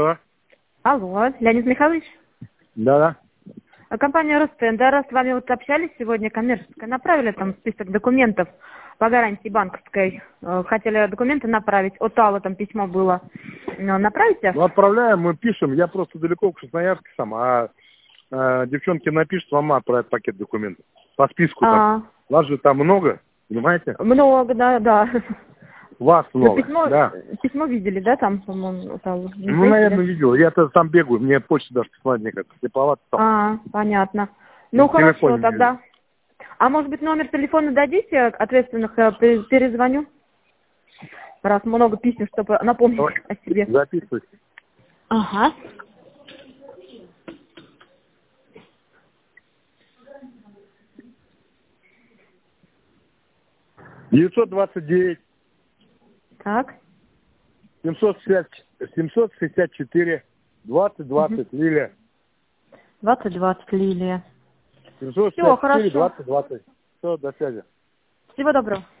Алло. Алло, Леонид Михайлович? Да-да. Компания Ростен, да, раз с вами вот общались сегодня, коммерческая, направили там список документов по гарантии банковской. Хотели документы направить, от Аллы там письмо было. Направите? Ну, отправляем, мы пишем. Я просто далеко, в Красноярске сам. Девчонки напишут, вам отправят пакет документов. По списку там. Вас же там много, понимаете? Много, да. Вас Ну, много, да. письмо видели, да, там, по-моему, от Аллы? Ну, наверное, видел. Я-то там бегаю, мне почту даже посылать некогда. Слеповато там. Понятно. Ну, хорошо, Телефон тогда. А может быть, номер телефона дадите ответственных, перезвоню? Раз много писем, чтобы напомнить о себе. Записывайте. Ага. $929 Так. 764 2020 Лилия. 2020 Лилия. 764 хорошо. 2020. Все, до связи. Всего доброго.